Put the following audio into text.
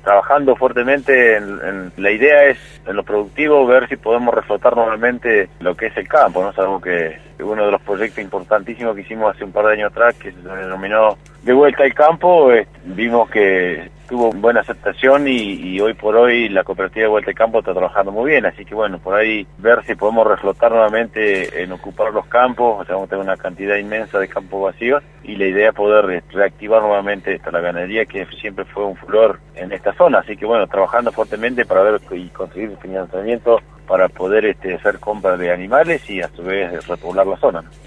trabajando fuertemente en la idea es, en lo productivo, ver si podemos reflotar nuevamente lo que es el campo, ¿no? Sabemos que uno de los proyectos importantísimos que hicimos hace un par de años atrás, que se denominó De Vuelta al Campo, vimos que tuvo buena aceptación y hoy por hoy la cooperativa de Vuelta al Campo está trabajando muy bien, así que bueno, por ahí ver si podemos reflotar nuevamente en ocupar los campos. O sea, vamos a tener una cantidad inmensa de campos vacíos y la idea es poder reactivar nuevamente la ganadería, que siempre fue un furor en esta zona, así que bueno, trabajando fuertemente para ver y conseguir financiamiento para poder hacer compra de animales y a su vez repoblar la zona, ¿no?